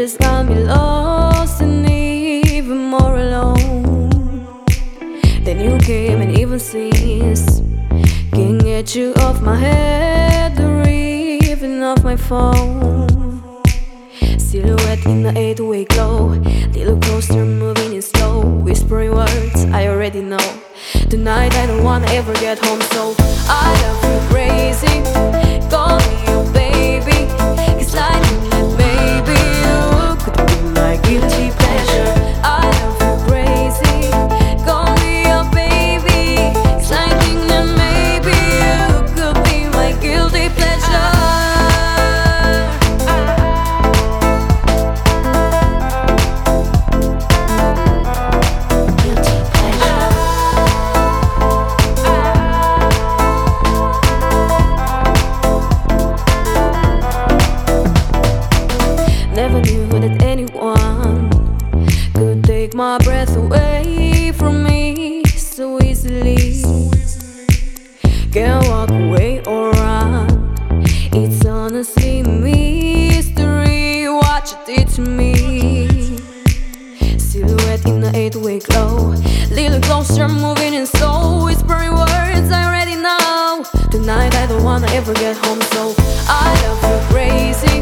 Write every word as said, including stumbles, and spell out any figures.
just got me lost and even more alone. Then you came and even since can't get you off my head or even off my phone. Silhouette in the eight-way glow, little closer, moving in slow, whispering words I already know. Tonight I don't wanna ever get home, so I love you crazy. Call me your baby, 'cause I think that maybe you could be my guilty pleasure. I love you crazy. Call me your baby, 'cause I think that maybe you could be my guilty pleasure. Never knew that anyone could take my breath away from me so easily. Can't walk away or run. It's honestly mystery what you did to me. Silhouette in the eight-way glow, little closer, moving in slow, whispering words I already know. Tonight I don't wanna ever get home, so I love you crazy.